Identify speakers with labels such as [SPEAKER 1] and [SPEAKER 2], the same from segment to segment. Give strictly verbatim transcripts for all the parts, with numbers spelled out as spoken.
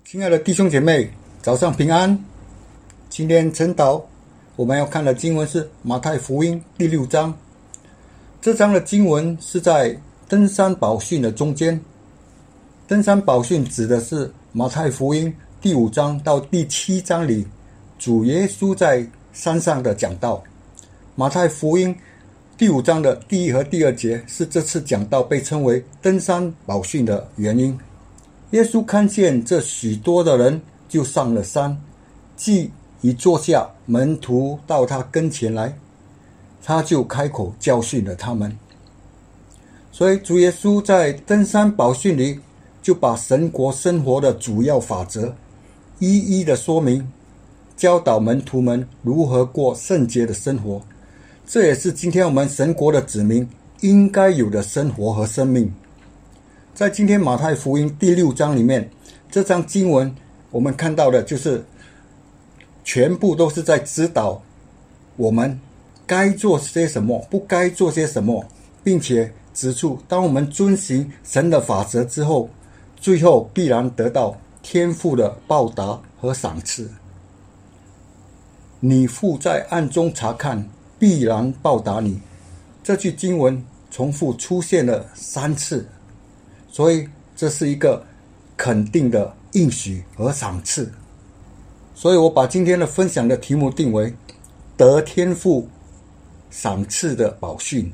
[SPEAKER 1] 亲爱的弟兄姐妹，早上平安。今天晨祷我们要看的经文是马太福音第六章。这章的经文是在登山宝训的中间。登山宝训指的是马太福音第五章到第七章里主耶稣在山上的讲道。马太福音第五章的第一和第二节是这次讲道被称为登山宝训的原因。耶稣看见这许多的人，就上了山，既已坐下，门徒到他跟前来，他就开口教训了他们。所以主耶稣在登山宝训里就把神国生活的主要法则一一的说明，教导门徒们如何过圣洁的生活。这也是今天我们神国的子民应该有的生活和生命。在今天马太福音第六章里面，这章经文我们看到的就是全部都是在指导我们该做些什么，不该做些什么，并且指出当我们遵行神的法则之后，最后必然得到天父的报答和赏赐。你父在暗中查看，必然报答你。这句经文重复出现了三次，所以这是一个肯定的应许和赏赐。所以我把今天的分享的题目定为得天父赏赐的宝训。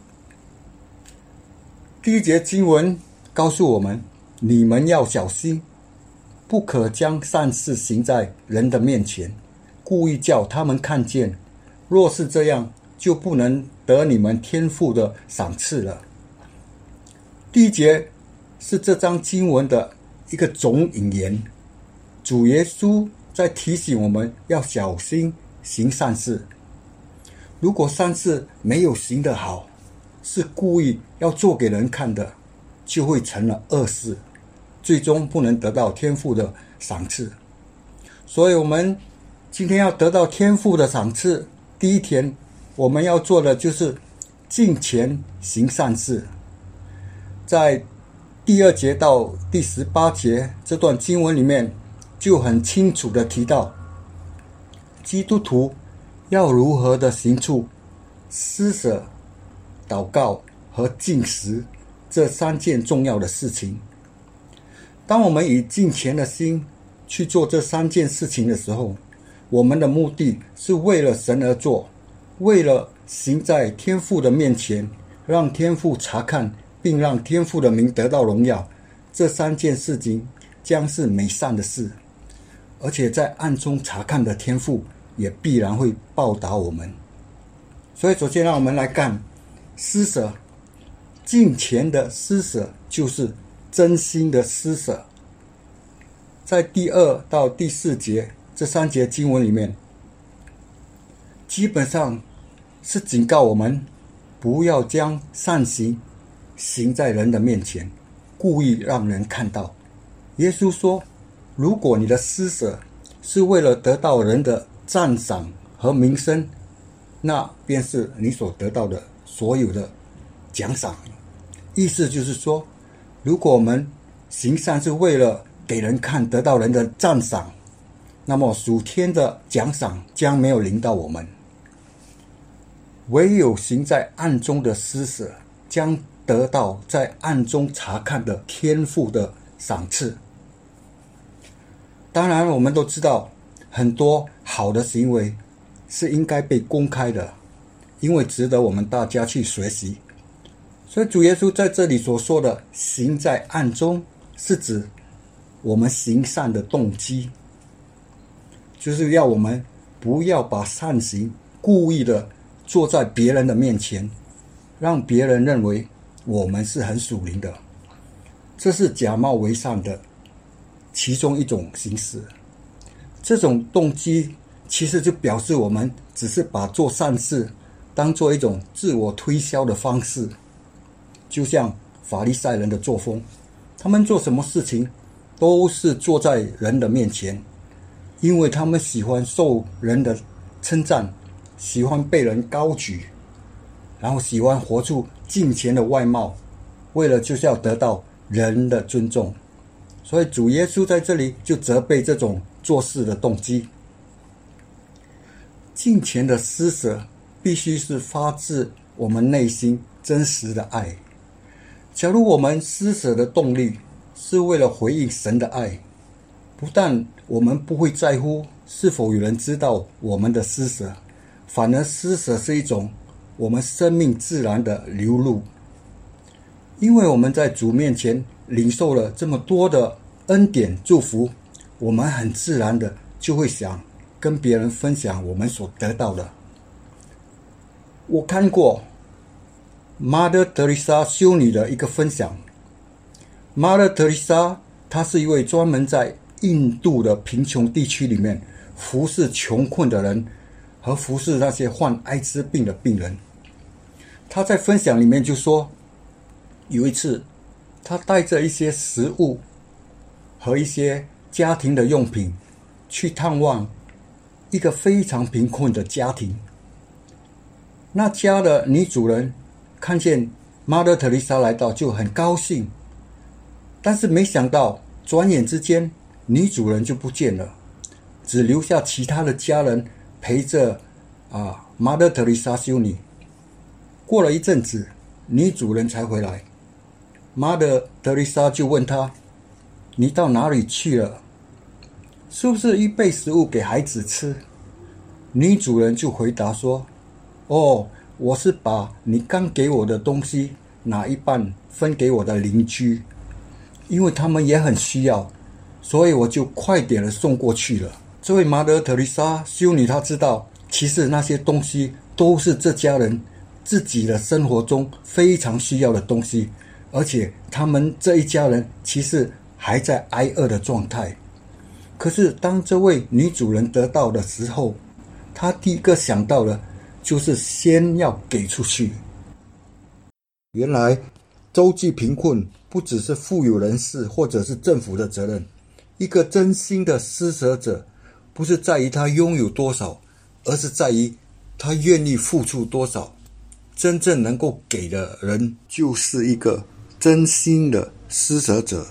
[SPEAKER 1] 第一节经文告诉我们，你们要小心，不可将善事行在人的面前，故意叫他们看见，若是这样，就不能得你们天父的赏赐了。第一节是这章经文的一个总引言，主耶稣在提醒我们要小心行善事。如果善事没有行得好，是故意要做给人看的，就会成了恶事，最终不能得到天父的赏赐。所以我们今天要得到天父的赏赐，第一天我们要做的就是敬虔行善事。在第二节到第十八节这段经文里面就很清楚的提到，基督徒要如何的行出施舍、祷告和禁食这三件重要的事情。当我们以敬虔的心去做这三件事情的时候，我们的目的是为了神而做，为了行在天父的面前，让天父查看，并让天父的名得到荣耀。这三件事情将是美善的事，而且在暗中查看的天父也必然会报答我们。所以首先让我们来看施舍。敬虔的施舍就是真心的施舍。在第二到第四节这三节经文里面，基本上是警告我们不要将善行行在人的面前，故意让人看到。耶稣说，如果你的施舍是为了得到人的赞赏和名声，那便是你所得到的所有的奖赏。意思就是说，如果我们行善是为了给人看，得到人的赞赏，那么属天的奖赏将没有临到我们。唯有行在暗中的施舍，将得到在暗中查看的天父的赏赐。当然我们都知道，很多好的行为是应该被公开的，因为值得我们大家去学习。所以主耶稣在这里所说的行在暗中，是指我们行善的动机，就是要我们不要把善行故意的做在别人的面前，让别人认为我们是很属灵的。这是假冒为善的其中一种形式。这种动机其实就表示我们只是把做善事当做一种自我推销的方式。就像法利赛人的作风，他们做什么事情都是做在人的面前，因为他们喜欢受人的称赞，喜欢被人高举，然后喜欢活出敬虔的外貌，为了就是要得到人的尊重。 所以主耶稣在这里就责备这种做事的动机。敬虔的施舍必须是发自我们内心真实的爱。假如我们施舍的动力是为了回应神的爱，不但我们不会在乎是否有人知道我们的施舍，反而施舍是一种我们生命自然的流露。因为我们在主面前领受了这么多的恩典祝福，我们很自然的就会想跟别人分享我们所得到的。我看过 Mother Teresa 修女的一个分享。 Mother Teresa 她是一位专门在印度的贫穷地区里面服侍穷困的人和服侍那些患艾滋病的病人。她在分享里面就说，有一次她带着一些食物和一些家庭的用品去探望一个非常贫困的家庭。那家的女主人看见 Mother Teresa 来到就很高兴，但是没想到转眼之间女主人就不见了，只留下其他的家人陪着啊 Mother Teresa 修女。过了一阵子，女主人才回来， Mother Teresa 就问她，你到哪里去了？是不是预备食物给孩子吃？女主人就回答说，哦，我是把你刚给我的东西拿一半分给我的邻居，因为他们也很需要，所以我就快点的送过去了。这位 Mother Teresa 修女她知道，其实那些东西都是这家人自己的生活中非常需要的东西，而且他们这一家人其实还在挨饿的状态。可是当这位女主人得到的时候，她第一个想到的就是先要给出去。原来周济贫困不只是富有人士或者是政府的责任，一个真心的施舍者不是在于他拥有多少，而是在于他愿意付出多少。真正能够给的人就是一个真心的施舍者。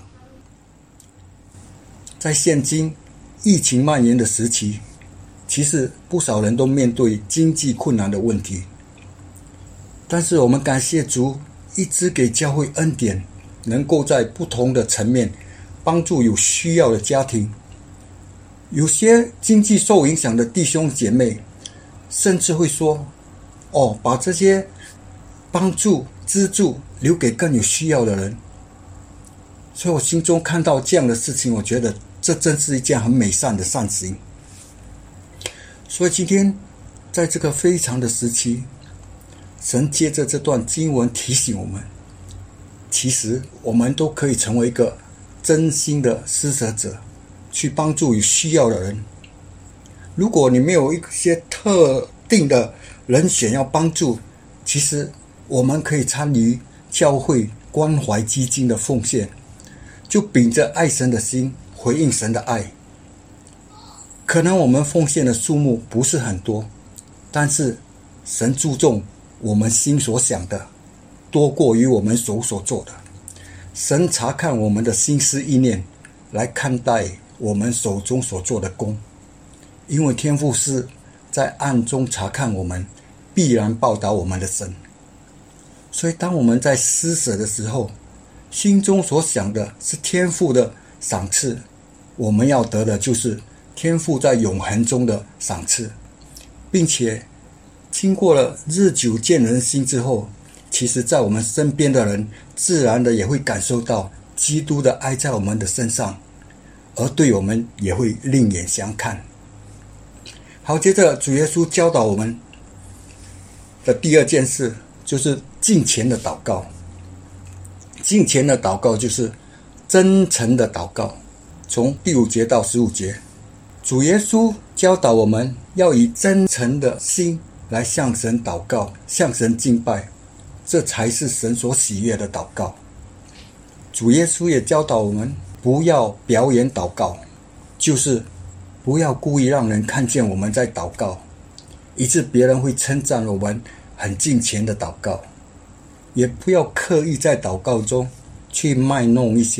[SPEAKER 1] 在现今疫情蔓延的时期，其实不少人都面对经济困难的问题，但是我们感谢主一直给教会恩典，能够在不同的层面帮助有需要的家庭。有些经济受影响的弟兄姐妹甚至会说，哦，把这些帮助资助留给更有需要的人。所以我心中看到这样的事情，我觉得这真是一件很美善的善行。所以今天在这个非常的时期，神借着这段经文提醒我们，其实我们都可以成为一个真心的施舍者，去帮助有需要的人。如果你没有一些特定的人选要帮助，其实我们可以参与教会关怀基金的奉献，就秉着爱神的心回应神的爱。可能我们奉献的数目不是很多，但是神注重我们心所想的多过于我们手所做的。神查看我们的心思意念，来看待我们手中所做的工。因为天父是在暗中查看我们，必然报答我们的神。所以当我们在施舍的时候，心中所想的是天父的赏赐，我们要得的就是天父在永恒中的赏赐，并且经过了日久见人心之后，其实在我们身边的人自然的也会感受到基督的爱在我们的身上，而对我们也会另眼相看。好，接着主耶稣教导我们的第二件事就是敬虔的祷告。敬虔的祷告就是真诚的祷告。从第五节到十五节，主耶稣教导我们要以真诚的心来向神祷告，向神敬拜，这才是神所喜悦的祷告。主耶稣也教导我们不要表演祷告，就是不要故意让人看见我们在祷告，以致别人会称赞我们很敬虔的祷告。也不要刻意在祷告中去卖弄一些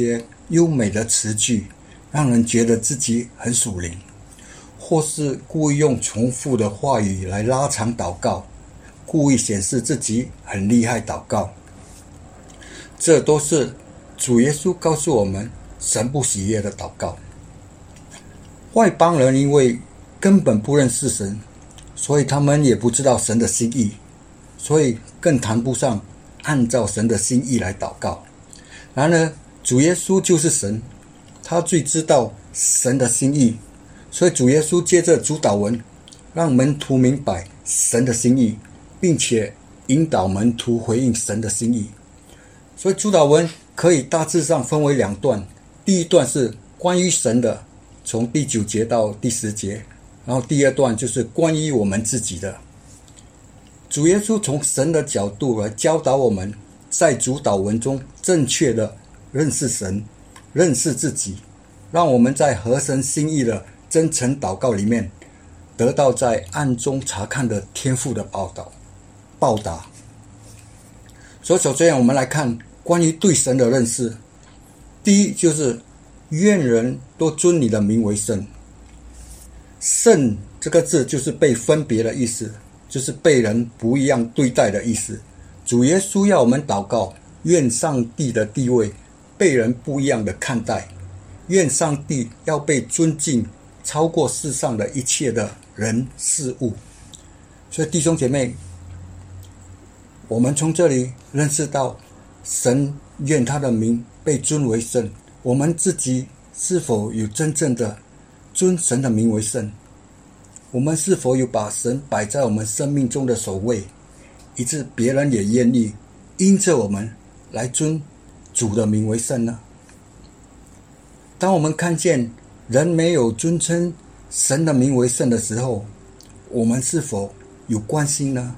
[SPEAKER 1] 优美的词句，让人觉得自己很属灵，或是故意用重复的话语来拉长祷告，故意显示自己很厉害祷告。这都是主耶稣告诉我们神不喜悦的祷告。外邦人因为根本不认识神，所以他们也不知道神的心意，所以更谈不上按照神的心意来祷告。然而主耶稣就是神，他最知道神的心意，所以主耶稣借着主祷文让门徒明白神的心意，并且引导门徒回应神的心意。所以主祷文可以大致上分为两段，第一段是关于神的，从第九节到第十节，然后第二段就是关于我们自己的。主耶稣从神的角度来教导我们，在主祷文中正确的认识神，认识自己，让我们在合神心意的真诚祷告里面，得到在暗中查看的天父的报道报答。所以首先我们来看关于对神的认识。第一就是愿人都尊你的名为圣。圣这个字就是被分别的意思，就是被人不一样对待的意思。主耶稣要我们祷告，愿上帝的地位被人不一样的看待，愿上帝要被尊敬超过世上的一切的人事物。所以弟兄姐妹，我们从这里认识到神愿他的名被尊为圣，我们自己是否有真正的尊神的名为圣？我们是否有把神摆在我们生命中的首位，以致别人也愿意因着我们来尊主的名为圣呢？当我们看见人没有尊称神的名为圣的时候，我们是否有关心呢？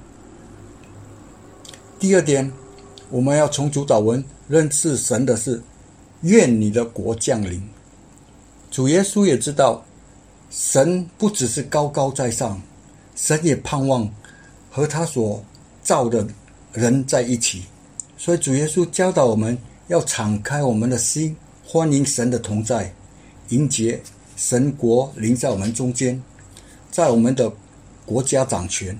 [SPEAKER 1] 第二点，我们要从主祷文认识神的是愿你的国降临。主耶稣也知道神不只是高高在上，神也盼望和他所造的人在一起。所以主耶稣教导我们要敞开我们的心，欢迎神的同在，迎接神国临在我们中间，在我们的国家掌权。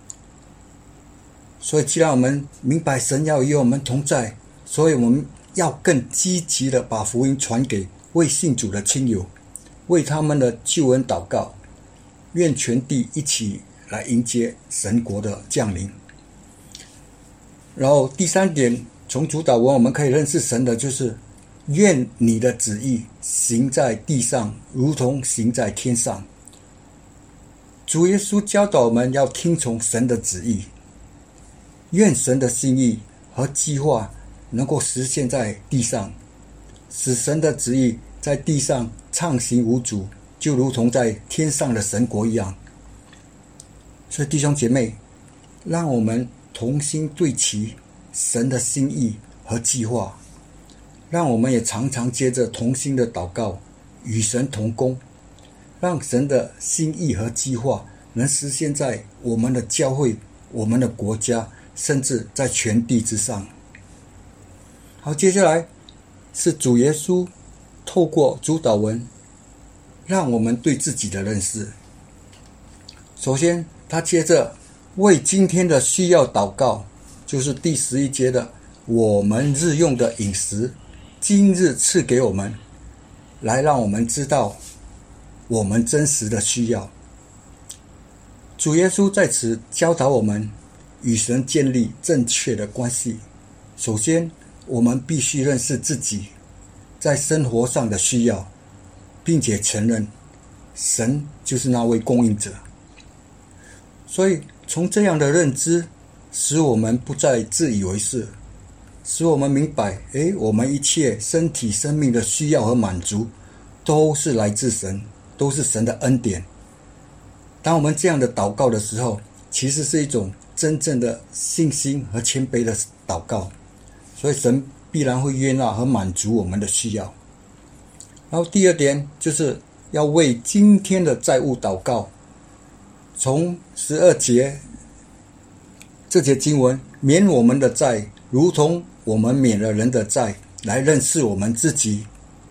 [SPEAKER 1] 所以既然我们明白神要与我们同在，所以我们要更积极的把福音传给未信主的亲友，为他们的救恩祷告，愿全地一起来迎接神国的降临。然后第三点，从主祷文我们可以认识神的就是愿你的旨意行在地上，如同行在天上。主耶稣教导我们要听从神的旨意，愿神的心意和计划能够实现在地上，使神的旨意在地上畅行无阻，就如同在天上的神国一样。所以弟兄姐妹，让我们同心对齐神的心意和计划，让我们也常常接着同心的祷告，与神同工，让神的心意和计划能实现在我们的教会、我们的国家，甚至在全地之上。好，接下来是主耶稣透过主祷文让我们对自己的认识。首先他接着为今天的需要祷告，就是第十一节的我们日用的饮食今日赐给我们，来让我们知道我们真实的需要。主耶稣在此教导我们与神建立正确的关系。首先我们必须认识自己在生活上的需要，并且承认神就是那位供应者。所以从这样的认知，使我们不再自以为是，使我们明白，诶，我们一切身体生命的需要和满足都是来自神，都是神的恩典。当我们这样的祷告的时候，其实是一种真正的信心和谦卑的祷告，所以神必然会悦纳和满足我们的需要。然后第二点就是要为今天的债务祷告。从十二节这节经文，免我们的债，如同我们免了人的债，来认识我们自己，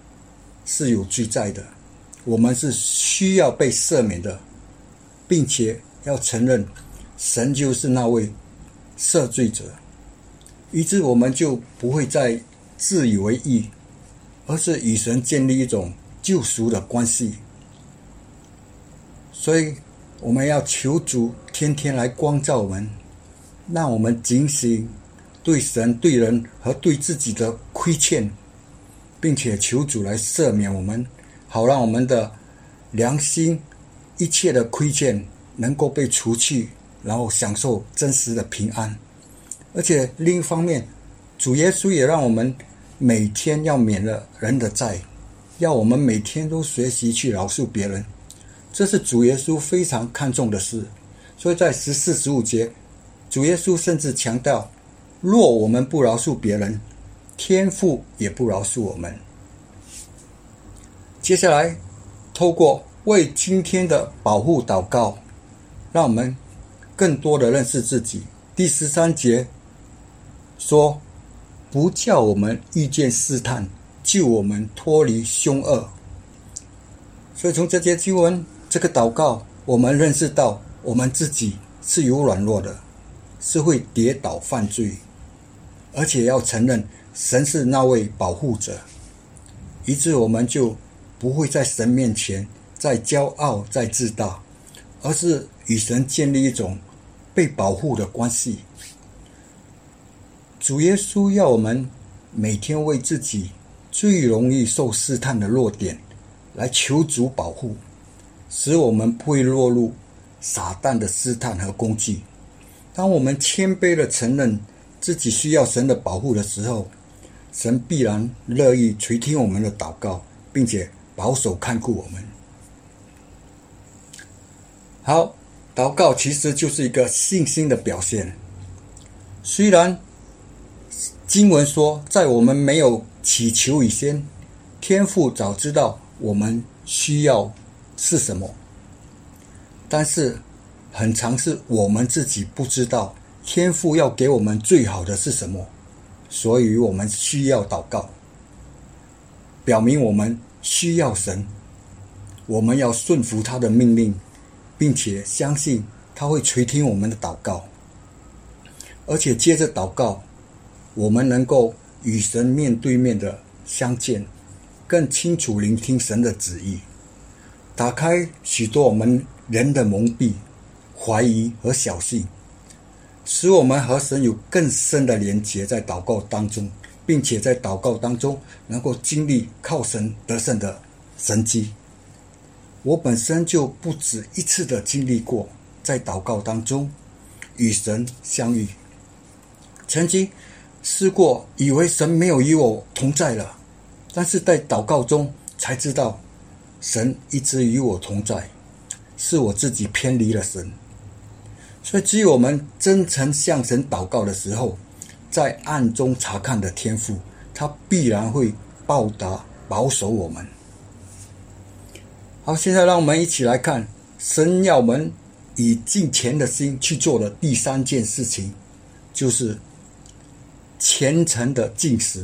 [SPEAKER 1] 是有罪在的，我们是需要被赦免的，并且要承认神就是那位赦罪者，以致我们就不会再自以为义，而是与神建立一种救赎的关系。所以我们要求主天天来光照我们，让我们警醒对神、对人和对自己的亏欠，并且求主来赦免我们，好让我们的良心一切的亏欠能够被除去，然后享受真实的平安。而且另一方面，主耶稣也让我们每天要免了人的债，要我们每天都学习去饶恕别人，这是主耶稣非常看重的事。所以在十四、十五节，主耶稣甚至强调，若我们不饶恕别人，天父也不饶恕我们。接下来透过为今天的保护祷告，让我们更多的认识自己。第十三节说，不叫我们遇见试探，救我们脱离凶恶。所以从这节经文，这个祷告，我们认识到我们自己是有软弱的，是会跌倒犯罪，而且要承认神是那位保护者，以致我们就不会在神面前再骄傲再自大，而是与神建立一种被保护的关系。主耶稣要我们每天为自己最容易受试探的弱点来求主保护，使我们不会落入撒旦的试探和攻击。当我们谦卑地承认自己需要神的保护的时候，神必然乐意垂听我们的祷告，并且保守看顾我们。好，祷告其实就是一个信心的表现。虽然经文说，在我们没有祈求以前，天父早知道我们需要是什么，但是很常是我们自己不知道天父要给我们最好的是什么，所以我们需要祷告，表明我们需要神，我们要顺服他的命令，并且相信他会垂听我们的祷告。而且接着祷告，我们能够与神面对面的相见，更清楚聆听神的旨意，打开许多我们人的蒙蔽、怀疑和小信，使我们和神有更深的连结在祷告当中，并且在祷告当中能够经历靠神得胜的神迹。我本身就不止一次的经历过在祷告当中与神相遇，曾经试过以为神没有与我同在了，但是在祷告中才知道神一直与我同在，是我自己偏离了神。所以只有我们真诚向神祷告的时候，在暗中查看的天父，他必然会报答保守我们。好，现在让我们一起来看神要我们以敬虔的心去做的第三件事情，就是虔诚的禁食。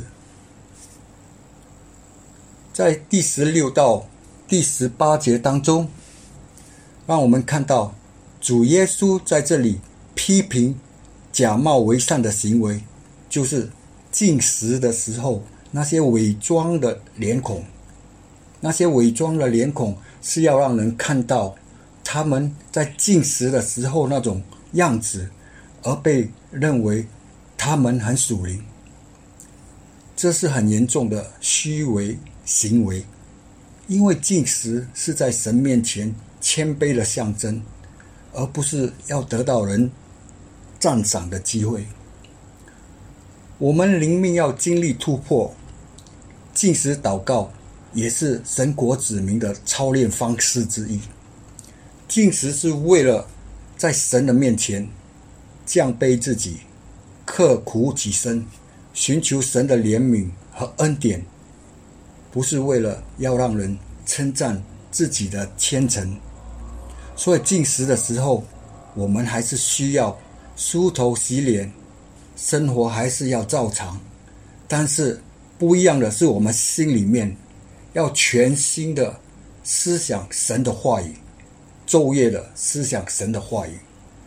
[SPEAKER 1] 在第十六到第十八节当中，让我们看到主耶稣在这里批评假冒为善的行为，就是禁食的时候那些伪装的脸孔。那些伪装的脸孔是要让人看到他们在禁食的时候那种样子，而被认为他们很属灵。这是很严重的虚伪行为，因为禁食是在神面前谦卑的象征，而不是要得到人赞赏的机会。我们灵命要经历突破，禁食祷告也是神国子民的操练方式之一。禁食是为了在神的面前降卑自己，刻苦己身，寻求神的怜悯和恩典，不是为了要让人称赞自己的虔诚。所以禁食的时候，我们还是需要梳头洗脸，生活还是要照常，但是不一样的是，我们心里面要全心的思想神的话语，昼夜的思想神的话语。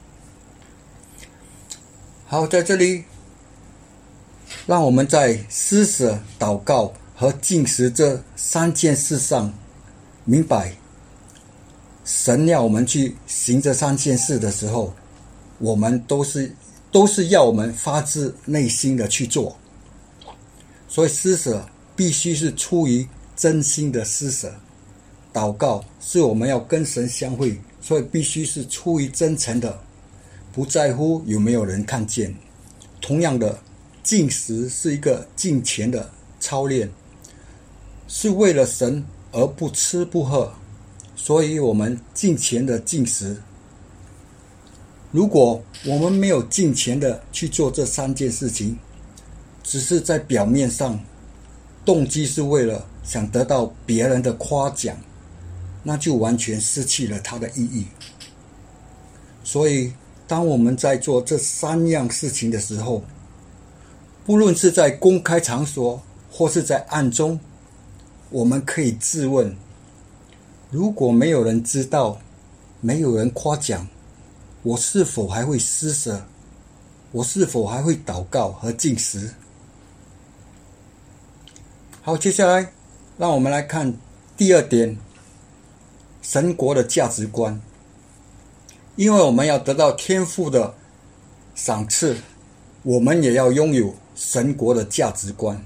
[SPEAKER 1] 好，在这里让我们在施舍、祷告和禁食这三件事上明白，神要我们去行这三件事的时候，我们都是都是要我们发自内心的去做。所以施舍必须是出于真心的施舍，祷告是我们要跟神相会，所以必须是出于真诚的，不在乎有没有人看见。同样的，禁食是一个敬虔的操练，是为了神而不吃不喝，所以我们敬虔的禁食。如果我们没有敬虔的去做这三件事情，只是在表面上，动机是为了想得到别人的夸奖，那就完全失去了它的意义。所以当我们在做这三样事情的时候，不论是在公开场所或是在暗中，我们可以自问，如果没有人知道，没有人夸奖，我是否还会施舍？我是否还会祷告和禁食？好，接下来让我们来看第二点，神国的价值观。因为我们要得到天父的赏赐，我们也要拥有神国的价值观。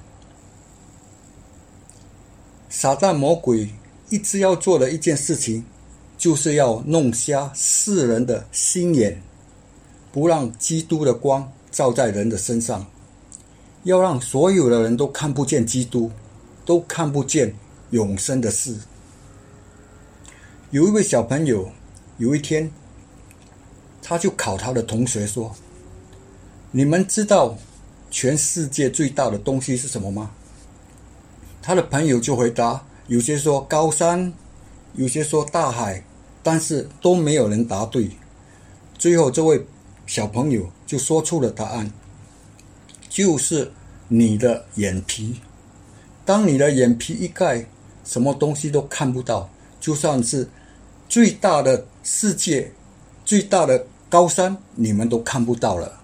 [SPEAKER 1] 撒旦魔鬼一直要做的一件事情，就是要弄瞎世人的心眼，不让基督的光照在人的身上，要让所有的人都看不见基督，都看不见永生的事。有一位小朋友，有一天他就考他的同学说，你们知道全世界最大的东西是什么吗？他的朋友就回答，有些说高山，有些说大海，但是都没有人答对。最后这位小朋友就说出了答案，就是你的眼皮。当你的眼皮一盖，什么东西都看不到，就算是最大的世界，最大的高山，你们都看不到了。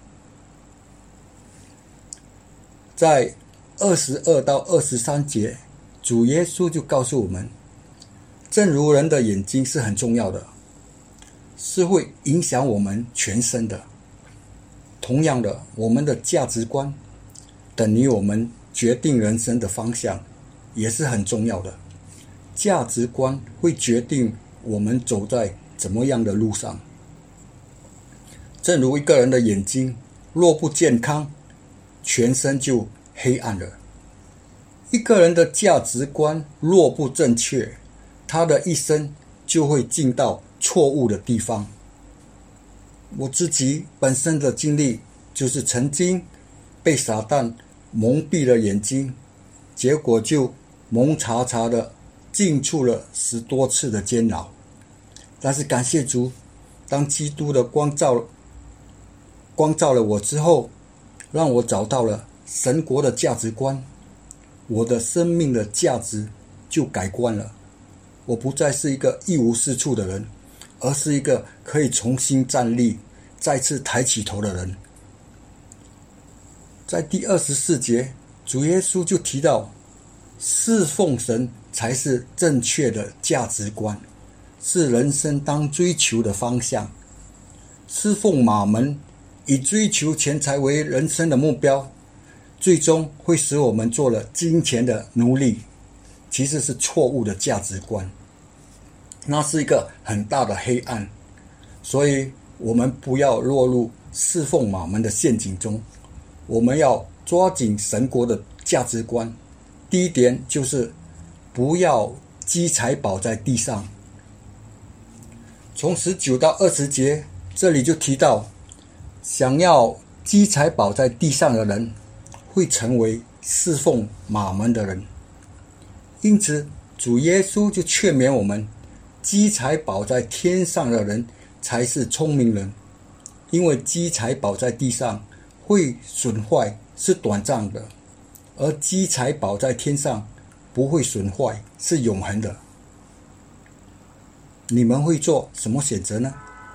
[SPEAKER 1] 在二十二到二十三节，主耶稣就告诉我们，正如人的眼睛是很重要的，是会影响我们全身的。同样的，我们的价值观等于我们决定人生的方向，也是很重要的。价值观会决定我们走在怎么样的路上。正如一个人的眼睛若不健康，全身就黑暗了。一个人的价值观若不正确，他的一生就会进到错误的地方。我自己本身的经历就是曾经被撒旦蒙蔽了眼睛，结果就蒙查查的进出了十多次的监牢。但是感谢主，当基督的光照光照了我之后，让我找到了神国的价值观，我的生命的价值就改观了。我不再是一个一无是处的人，而是一个可以重新站立，再次抬起头的人。在第二十四节，主耶稣就提到，侍奉神才是正确的价值观，是人生当追求的方向。侍奉马门，以追求钱财为人生的目标，最终会使我们做了金钱的奴隶，其实是错误的价值观，那是一个很大的黑暗。所以我们不要落入侍奉马门的陷阱中，我们要抓紧神国的价值观。第一点就是不要积财宝在地上。从十九到二十节，这里就提到，想要积财宝在地上的人会成为侍奉马门的人。因此主耶稣就劝勉我们，积财宝在天上的人才是聪明人，因为积财宝在地上会损坏，是短暂的，而积财宝在天上不会损坏，是永恒的。你们会做什么选择呢？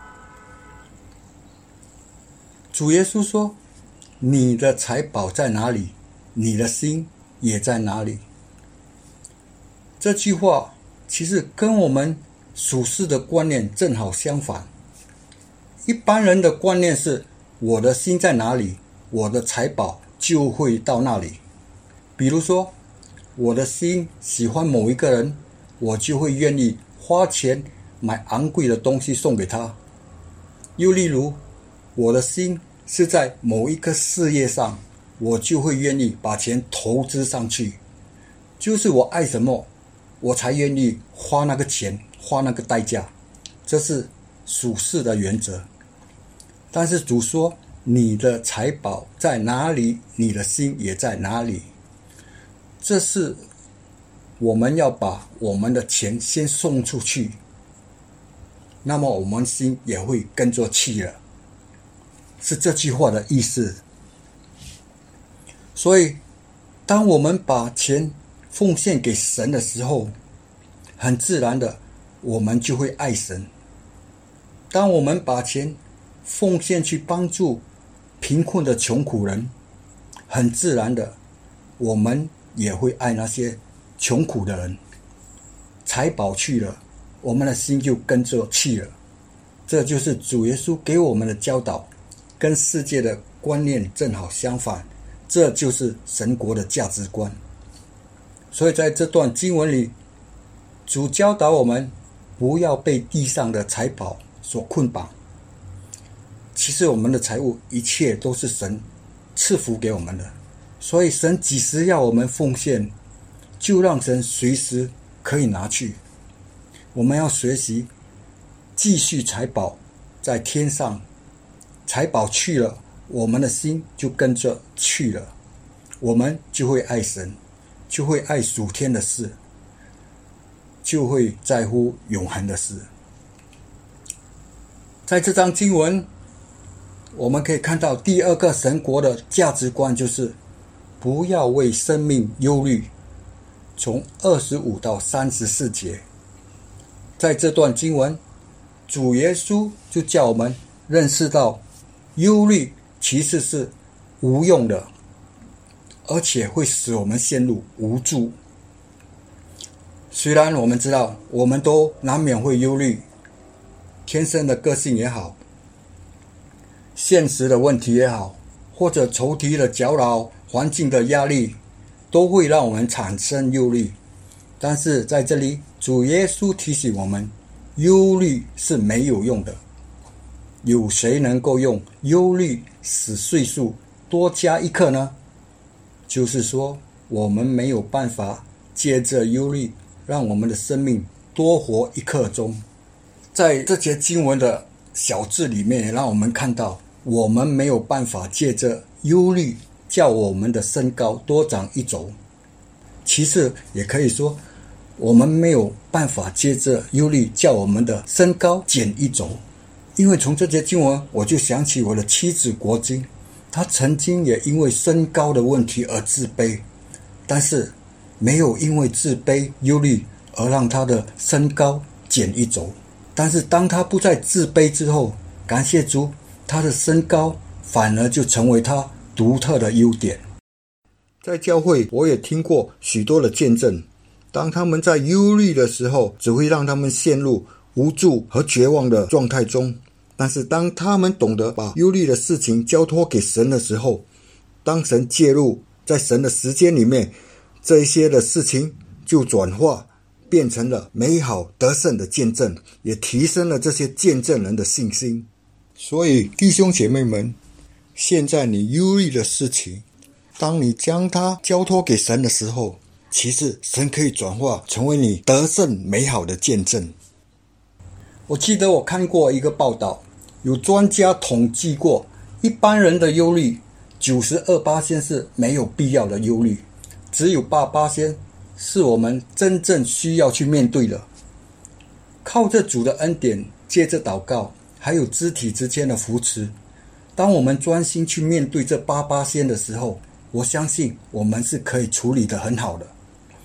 [SPEAKER 1] 主耶稣说，你的财宝在哪里，你的心也在哪里。这句话其实跟我们属世的观念正好相反。一般人的观念是，我的心在哪里，我的财宝就会到那里。比如说，我的心喜欢某一个人，我就会愿意花钱买昂贵的东西送给他。又例如，我的心是在某一个事业上，我就会愿意把钱投资上去。就是我爱什么，我才愿意花那个钱，花那个代价。这是属世的原则。但是主说，你的财宝在哪里，你的心也在哪里。这是我们要把我们的钱先送出去，那么我们心也会跟着去了，是这句话的意思。所以当我们把钱奉献给神的时候，很自然的我们就会爱神。当我们把钱奉献去帮助贫困的穷苦人，很自然的我们也会爱那些穷苦的人。财宝去了，我们的心就跟着去了。这就是主耶稣给我们的教导，跟世界的观念正好相反。这就是神国的价值观。所以在这段经文里，主教导我们不要被地上的财宝所捆绑。其实我们的财物一切都是神赐福给我们的，所以神几时要我们奉献，就让神随时可以拿去。我们要学习继续财宝在天上，财宝去了，我们的心就跟着去了，我们就会爱神，就会爱属天的事，就会在乎永恒的事。在这章经文我们可以看到第二个神国的价值观，就是不要为生命忧虑，从二十五到三十四节。在这段经文，主耶稣就叫我们认识到忧虑其实是无用的，而且会使我们陷入无助。虽然我们知道我们都难免会忧虑，天生的个性也好，现实的问题也好，或者仇敌的搅扰，环境的压力，都会让我们产生忧虑。但是在这里，主耶稣提醒我们，忧虑是没有用的。有谁能够用忧虑使岁数多加一刻呢？就是说，我们没有办法借着忧虑让我们的生命多活一刻钟。在这节经文的小字里面，也让我们看到，我们没有办法借着忧虑叫我们的身高多长一轴。其次也可以说，我们没有办法借着忧虑叫我们的身高减一轴。因为从这节经文，我就想起我的妻子国金，她曾经也因为身高的问题而自卑，但是没有因为自卑忧虑而让她的身高减一轴。但是当她不再自卑之后，感谢主，她的身高反而就成为她独特的优点。在教会我也听过许多的见证，当他们在忧虑的时候，只会让他们陷入无助和绝望的状态中。但是当他们懂得把忧虑的事情交托给神的时候，当神介入，在神的时间里面，这一些的事情就转化变成了美好得胜的见证，也提升了这些见证人的信心。所以弟兄姐妹们，现在你忧虑的事情，当你将它交托给神的时候，其实神可以转化成为你得胜美好的见证。我记得我看过一个报道，有专家统计过，一般人的忧虑 百分之九十二 是没有必要的忧虑，只有 百分之八 是我们真正需要去面对的。靠着主的恩典，借着祷告，还有肢体之间的扶持，当我们专心去面对这 百分之八 的时候，我相信我们是可以处理得很好的。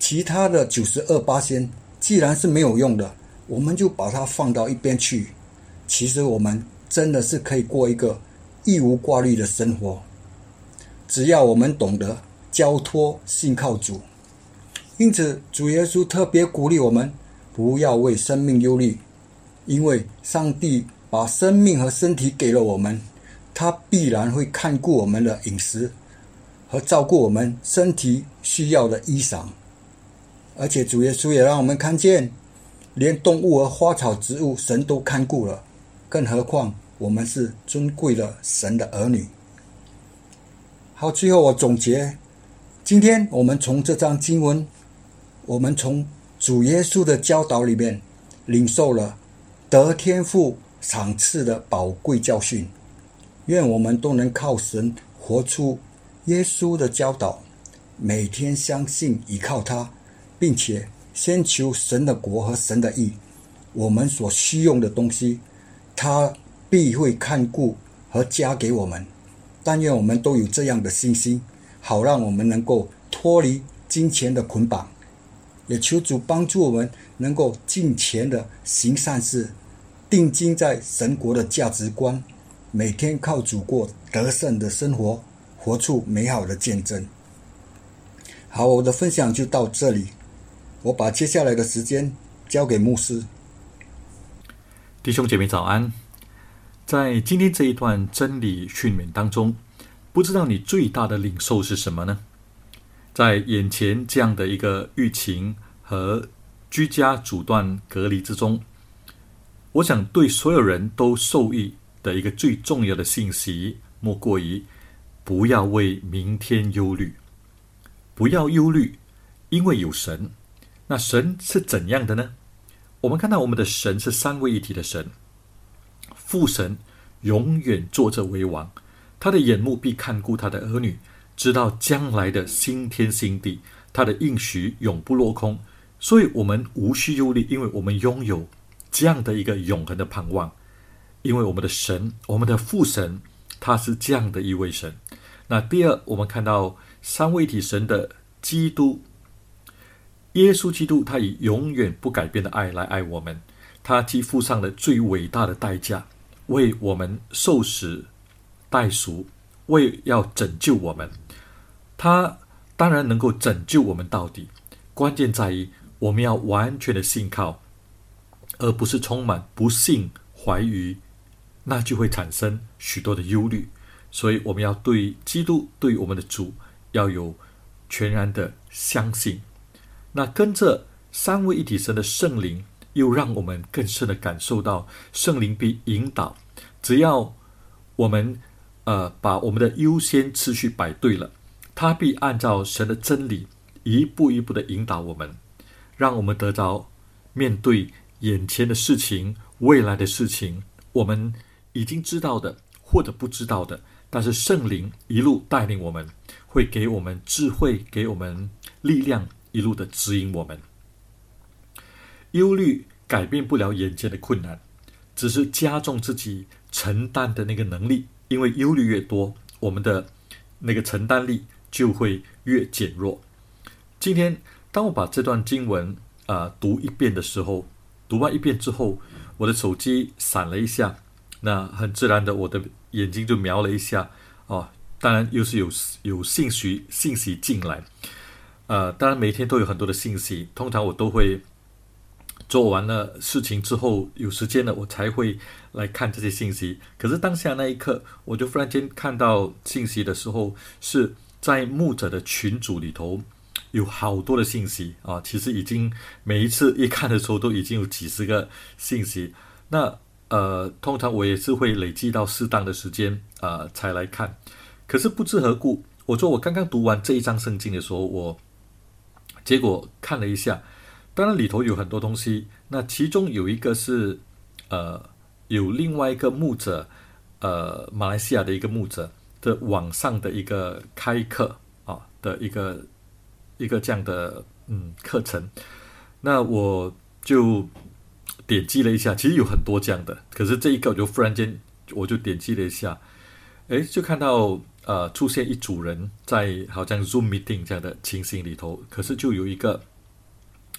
[SPEAKER 1] 其他的九十二巴仙既然是没有用的，我们就把它放到一边去。其实我们真的是可以过一个一无挂虑的生活，只要我们懂得交托信靠主。因此主耶稣特别鼓励我们不要为生命忧虑，因为上帝把生命和身体给了我们，他必然会看顾我们的饮食和照顾我们身体需要的衣裳。而且主耶稣也让我们看见，连动物和花草植物神都看顾了，更何况我们是尊贵的神的儿女。好，最后我总结，今天我们从这章经文，我们从主耶稣的教导里面领受了得天父赏赐的宝贵教训。愿我们都能靠神活出耶稣的教导，每天相信依靠他，并且先求神的国和神的义，我们所需用的东西他必会看顾和加给我们。但愿我们都有这样的信心，好让我们能够脱离金钱的捆绑，也求主帮助我们能够尽前的行善事，定睛在神国的价值观，每天靠主过得胜的生活，活出美好的见证。好，我的分享就到这里，我把接下来的时间交给牧师。
[SPEAKER 2] 弟兄姐妹早安。在今天这一段真理训勉当中，不知道你最大的领受是什么呢？在眼前这样的一个疫情和居家阻断隔离之中，我想对所有人都受益的一个最重要的信息，莫过于不要为明天忧虑。不要忧虑，因为有神。那神是怎样的呢？我们看到我们的神是三位一体的神，父神永远坐着为王，他的眼目必看顾他的儿女，知道将来的新天新地，他的应许永不落空。所以我们无需忧虑，因为我们拥有这样的一个永恒的盼望。因为我们的神，我们的父神，他是这样的一位神。那第二，我们看到三位一体神的基督耶稣基督，他以永远不改变的爱来爱我们，他既付上了最伟大的代价，为我们受死代赎，为要拯救我们。他当然能够拯救我们到底，关键在于我们要完全的信靠，而不是充满不信怀疑，那就会产生许多的忧虑。所以我们要对基督，对我们的主要有全然的相信。那跟着三位一体神的圣灵，又让我们更深的感受到圣灵必引导。只要我们呃把我们的优先次序摆对了，他必按照神的真理一步一步的引导我们，让我们得着面对眼前的事情、未来的事情，我们已经知道的或者不知道的，但是圣灵一路带领我们，会给我们智慧，给我们力量，一路的指引我们。忧虑改变不了眼前的困难，只是加重自己承担的那个能力。因为忧虑越多，我们的那个承担力就会越减弱。今天当我把这段经文、呃、读一遍的时候，读完一遍之后，我的手机闪了一下，那很自然的我的眼睛就瞄了一下、哦、当然又是有有信息信息进来。呃，当然每天都有很多的信息，通常我都会做完了事情之后，有时间了我才会来看这些信息。可是当下那一刻，我就忽然间看到信息的时候，是在牧者的群组里头有好多的信息啊，其实已经每一次一看的时候都已经有几十个信息。那呃，通常我也是会累积到适当的时间呃才来看。可是不知何故，我说我刚刚读完这一章圣经的时候，我结果看了一下，当然里头有很多东西，那其中有一个是呃有另外一个牧者，呃马来西亚的一个牧者的网上的一个开课啊的一个一个这样的嗯课程，那我就点击了一下，其实有很多这样的，可是这一个我就忽然间我就点击了一下，诶，就看到呃出现一组人在好像 Zoom meeting 这样的情形里头，可是就有一个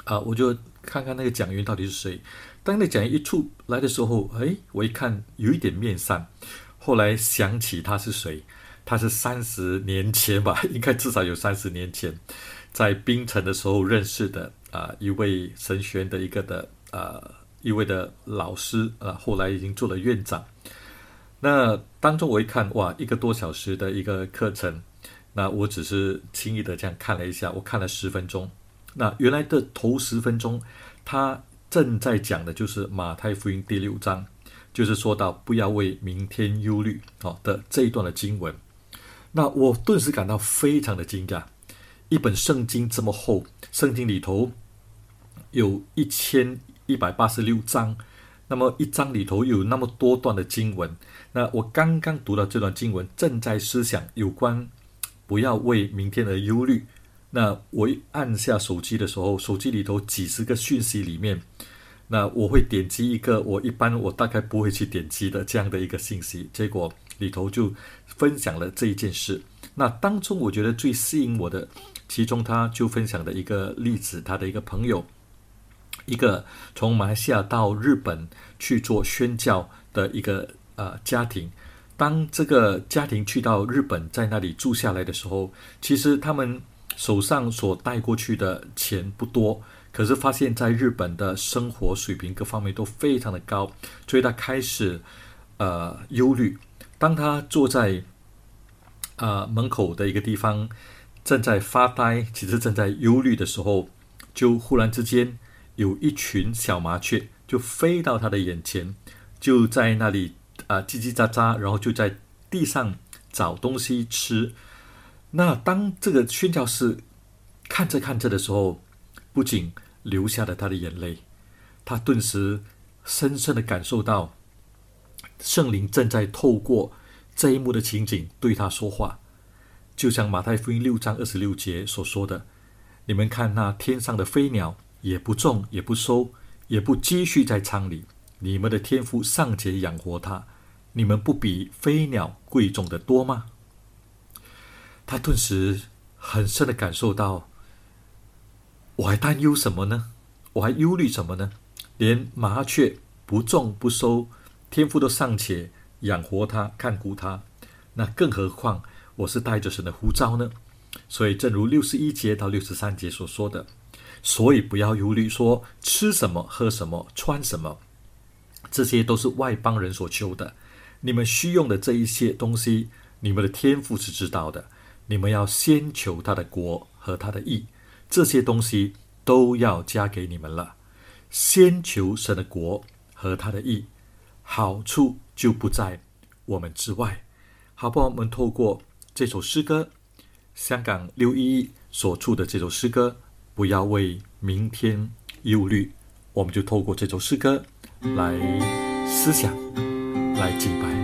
[SPEAKER 2] 啊、呃，我就看看那个讲员到底是谁。当那讲员一出来的时候，哎，我一看有一点面善，后来想起他是谁，他是三十年前吧，应该至少有三十年前，在槟城的时候认识的啊、呃，一位神学院的一个的呃一位的老师啊、呃，后来已经做了院长。那当中我一看，哇，一个多小时的一个课程，那我只是轻易的这样看了一下，我看了十分钟。那原来的头十分钟，他正在讲的就是马太福音第六章，就是说到不要为明天忧虑、哦、的这一段的经文。那我顿时感到非常的惊讶，一本圣经这么厚，圣经里头有一千一百八十六章，那么一章里头有那么多段的经文。那我刚刚读到这段经文，正在思想有关不要为明天而忧虑。那我一按下手机的时候，手机里头几十个讯息里面，那我会点击一个我一般我大概不会去点击的这样的一个信息，结果里头就分享了这一件事。那当中我觉得最吸引我的，其中他就分享的一个例子，他的一个朋友，一个从马来西亚到日本去做宣教的一个呃家庭。当这个家庭去到日本，在那里住下来的时候，其实他们手上所带过去的钱不多，可是发现在日本的生活水平各方面都非常的高，所以他开始呃忧虑。当他坐在呃门口的一个地方正在发呆，其实正在忧虑的时候，就忽然之间有一群小麻雀就飞到他的眼前，就在那里呃叽叽喳喳，然后就在地上找东西吃。那当这个宣教士看着看着的时候，不仅流下了他的眼泪，他顿时深深的感受到圣灵正在透过这一幕的情景对他说话。就像马太福音六章二十六节所说的，你们看那天上的飞鸟，也不种也不收，也不积蓄在仓里，你们的天父尚且养活它，你们不比飞鸟贵重的多吗？他顿时很深的感受到，我还担忧什么呢？我还忧虑什么呢？连麻雀不种不收，天父都尚且养活它看顾它，那更何况我是带着神的呼召呢？所以正如六十一节到六十三节所说的，所以不要忧虑说吃什么喝什么穿什么，这些都是外邦人所求的，你们需用的这一些东西，你们的天父是知道的。你们要先求他的国和他的义，这些东西都要加给你们了。先求神的国和他的义，好处就不在我们之外。好不好？我们透过这首诗歌，香港六一一所出的这首诗歌，不要为明天忧虑，我们就透过这首诗歌来思想，来敬拜。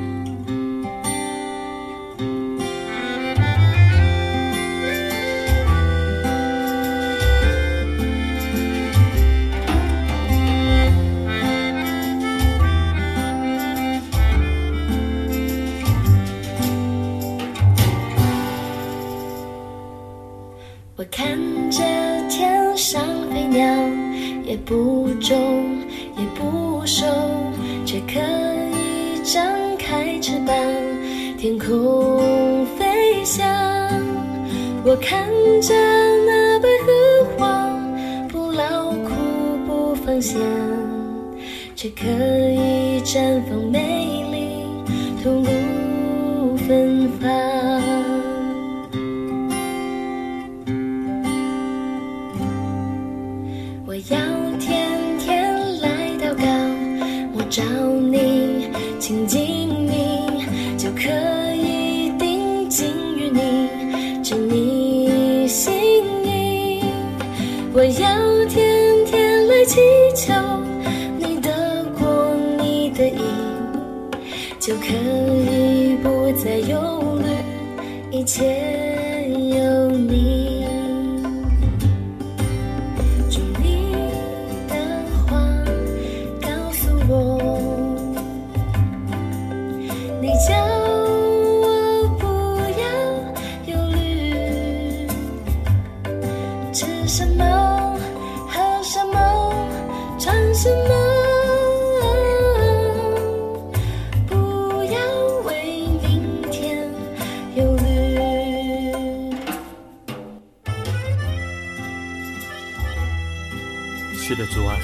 [SPEAKER 3] 我看着天上飞鸟，也不种也不收，却可以张开翅膀，天空飞翔。我看着那百合花，不劳苦不芳香，却可以绽放美丽，吐露芬芳。我要天天来祷告，我找你亲近你，就可以定睛于你，知你心意。我要天天来祈求你的国你的义，就可以不再忧虑，一切有你。叫我不要忧虑，吃什么喝什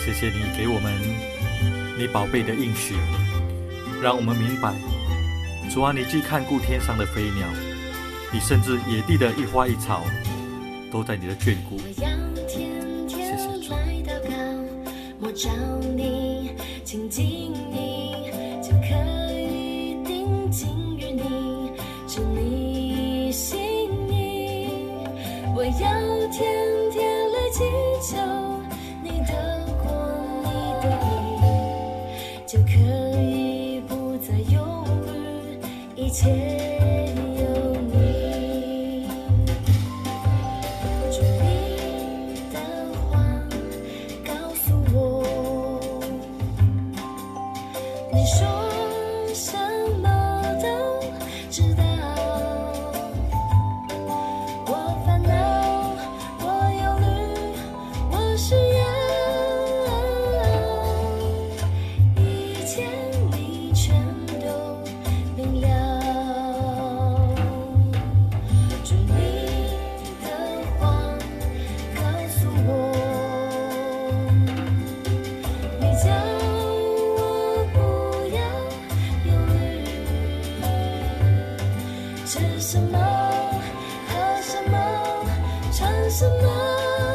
[SPEAKER 2] 谢谢你给我们你宝贝的应许，让我们明白，主啊，你既看顾天上的飞鸟，你甚至野地的一花一草都在你的眷顾。
[SPEAKER 3] 我要天天来祷告，摸着你，亲近你，就可以定睛于你，知你心意。我要天天来祈求你的国，你的义，就可以不再忧虑，一切有你。主你的话告诉我，你说什么都知道。我烦恼，我忧虑，我需要，一切你全都明了。主你的话告诉我，你叫我不要忧虑，吃什么，喝什么，穿什么，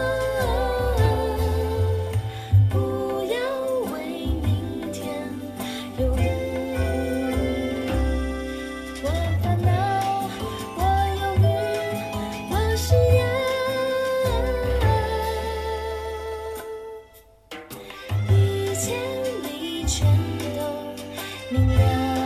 [SPEAKER 3] 不要为明天忧虑。我烦恼，我忧虑，我需要，一切你全都明了。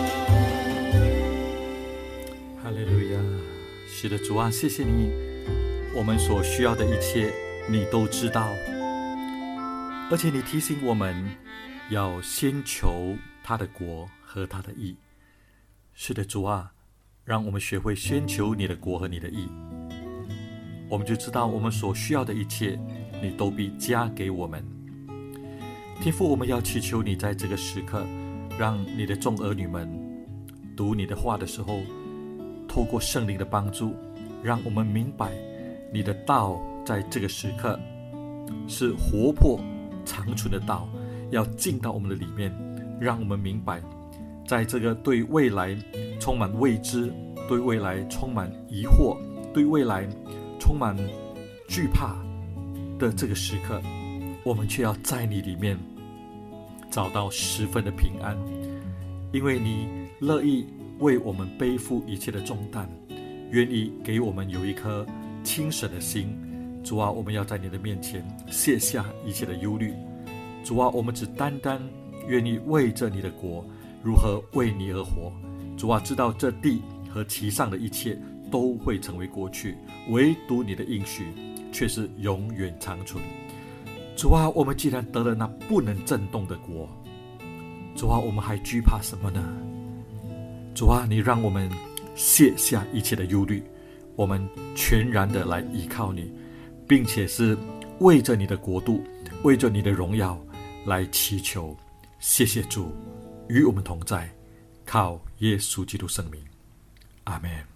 [SPEAKER 2] 哈利路亚！是的，主啊，谢谢你，我们所需要的一切你都知道，而且你提醒我们要先求他的国和他的义。是的，主啊，让我们学会先求你的国和你的义，我们就知道我们所需要的一切你都必加给我们。天父，我们要祈求你在这个时刻，让你的众儿女们读你的话的时候，透过圣灵的帮助，让我们明白你的道在这个时刻是活泼长存的道，要进到我们的里面，让我们明白，在这个对未来充满未知，对未来充满疑惑，对未来充满惧怕的这个时刻，我们却要在你里面找到十分的平安，因为你乐意为我们背负一切的重担，愿意给我们有一颗轻省的心。主啊，我们要在你的面前卸下一切的忧虑。主啊，我们只单单愿意为着你的国，如何为你而活。主啊，知道这地和其上的一切都会成为过去，唯独你的应许却是永远长存。主啊，我们既然得了那不能震动的国，主啊，我们还惧怕什么呢？主啊，你让我们卸下一切的忧虑，我们全然的来依靠你，并且是为着你的国度，为着你的荣耀来祈求。谢谢主与我们同在，靠耶稣基督圣名，阿们。